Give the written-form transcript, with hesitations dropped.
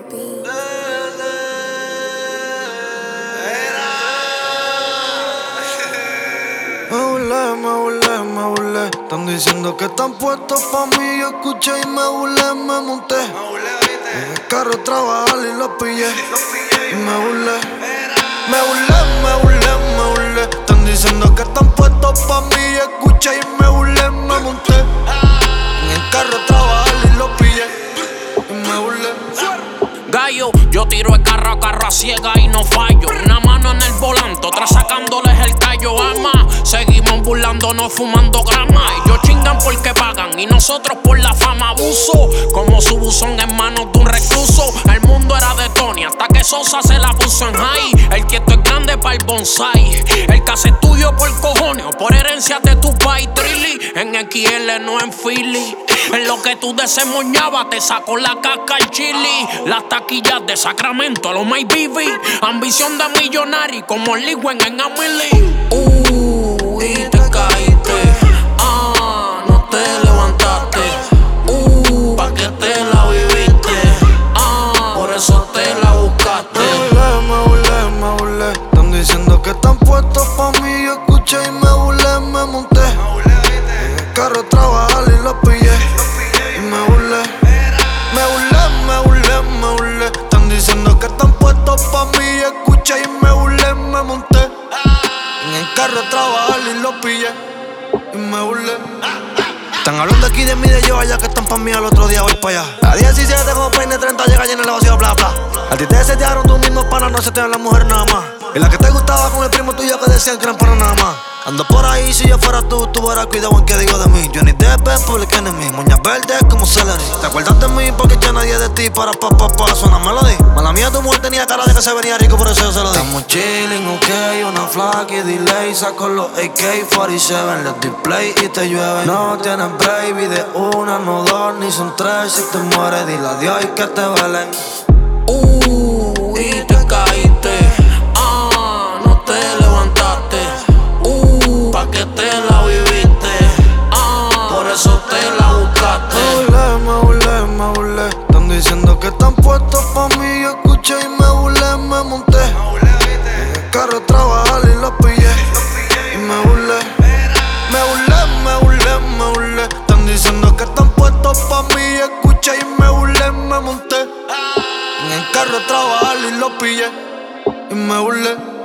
beat. Me burlé. Están diciendo que están puestos pa' mí. Yo escuché y me burlé, me monté. En el carro a trabajar y los pillé. Y me burlé. Me burlé. Están diciendo que están puestos pa' mí. Yo escuché y me burlé, me monté. En el carro a trabajar y los pillé. Y me burlé. Gallo, yo tiro el carro a ciega y no fallo. Una mano en el volante, otra sacándoles el callo. Ama, seguimos burlándonos fumando grama. Ellos chingan porque pagan y nosotros por la fama. Abuso, como su buzón en manos de un recluso. El mundo era de Tony hasta que Sosa se la puso en high. El quieto es grande para el bonsai. El caso es tuyo por cojones o por herencia de tu país. Trilly, en XL no en Philly. En lo que tú desemmoñabas te sacó la casca el chili. Las taquillas de Sacramento, los My BB. Ambición de millonario como el Ligüen en Amelie. Y te caíste. No te levantaste. Pa' que te la viviste. Por eso te la buscaste. Me burlé. Están diciendo que están puestos pa' mí. Yo escuché y me burlé, me monté. En el carro a trabajar y los pillé. Y me burlé. Me burlé. Están diciendo que están puestos pa' mí. Yo escuché y me burlé, me monté. En el carro a trabajar y los pillé. Y me burlé. Están hablando aquí de mí, de yo allá, que están pa' mí, al otro día voy pa' allá. A 17 como peine 30 llega llena el vacío, bla bla. A ti te setearon tus mismos panas, no se te dan las mujeres nada más. Y la que te gustaba con el primo tuyo que decían que eran para nada más. Ando por ahí, si yo fuera tú hubieras cuidado en qué digo de mí. Johnny Depp en Public Enemy, moñas verdes como celery. ¿Te acuerdas de mí? Porque ya nadie de ti para suena melody. Mala mía, tu mujer tenía cara de que se venía rico, por eso yo se lo di. Estamos chilling, ok, una flaca y delay. Saco los AK-47, los display y te llueve. No tienes break, de una, no dos, ni son tres. Si te mueres, dile adiós y que te velen. Y te caíste. No te levantaste. Pa' que te la viviste. Por eso te la buscaste. Me burlé. Están diciendo que están puestos pa' mí. Yo escuché y me burlé, me monté. En el carro a trabajar y los pillé. Y me burlé. Me burlé. Están diciendo que están puestos pa' mí. Yo escuché y me burlé, me monté. En el carro a trabajar y los pillé. Y me burlé.